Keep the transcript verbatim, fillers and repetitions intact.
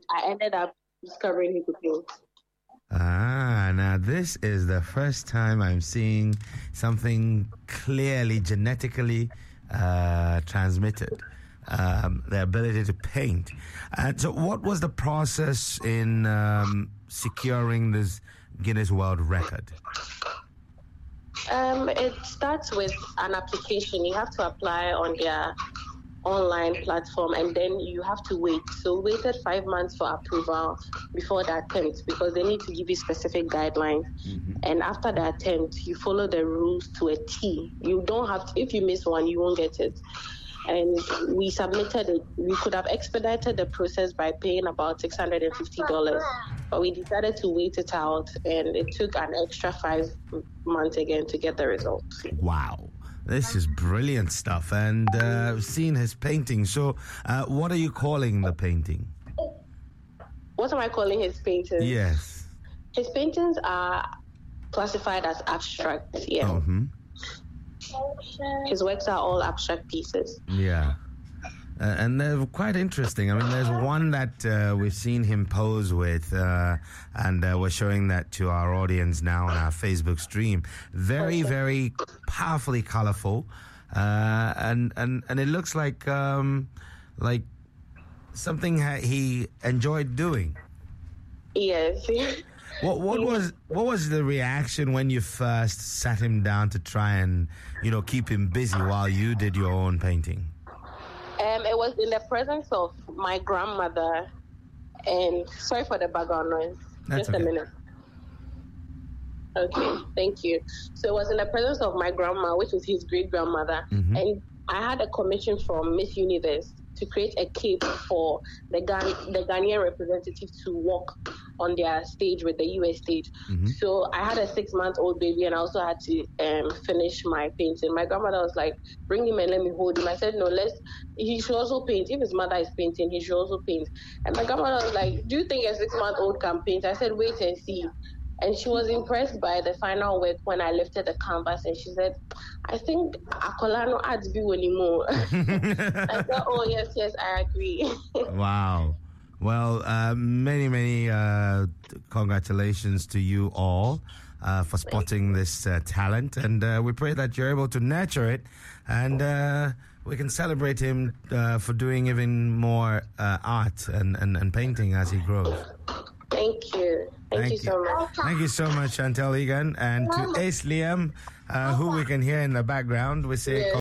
I ended up discovering he could paint. Ah, now this is the first time I'm seeing something clearly genetically uh, transmitted, um, the ability to paint. And so what was the process in um, securing this Guinness World Record? Um, it starts with an application. You have to apply on their online platform, and then you have to wait. So we waited five months for approval before the attempt, because they need to give you specific guidelines. Mm-hmm. And after the attempt, you follow the rules to a T. You don't have to, if you miss one, you won't get it. And we submitted it. We could have expedited the process by paying about six hundred fifty dollars, but we decided to wait it out, and it took an extra five months again to get the results. Wow. This is brilliant stuff. And uh, I've seen his painting. So uh, what are you calling the painting? What am I calling his paintings? Yes. His paintings are classified as abstract, yeah. Mm-hmm. His works are all abstract pieces. Yeah. Uh, and they're quite interesting. I mean, there's one that uh, we've seen him pose with, uh, and uh, we're showing that to our audience now on our Facebook stream. Very, very powerfully colorful, uh, and and and it looks like um, like something ha- he enjoyed doing. Yes. What what was what was the reaction when you first sat him down to try and, you know, keep him busy while you did your own painting? Um, it was in the presence of my grandmother, and sorry for the background noise. That's Just okay. a minute. Okay, thank you. So it was in the presence of my grandma, which was his great grandmother, mm-hmm. and I had a commission from Miss Universe to create a cape for the Ghan- the Ghanaian representative to walk on their stage with the U S stage. Mm-hmm. So I had a six-month-old baby, and I also had to um, finish my painting. My grandmother was like, bring him and let me hold him. I said, no, let's, he should also paint. If his mother is painting, he should also paint. And my grandmother was like, do you think a six-month-old can paint? I said, wait and see. And she was impressed by the final work when I lifted the canvas, and she said, I think Akolano adds be anymore. I said, oh, yes, yes, I agree. Wow. Well, uh, many, many uh, congratulations to you all uh, for spotting this uh, talent. And uh, we pray that you're able to nurture it, and uh, we can celebrate him uh, for doing even more uh, art and, and, and painting as he grows. Thank you. Thank, Thank you so much. Thank you so much, Chantel Egan. And to Ace Liam, uh, who we can hear in the background, we say... Yeah.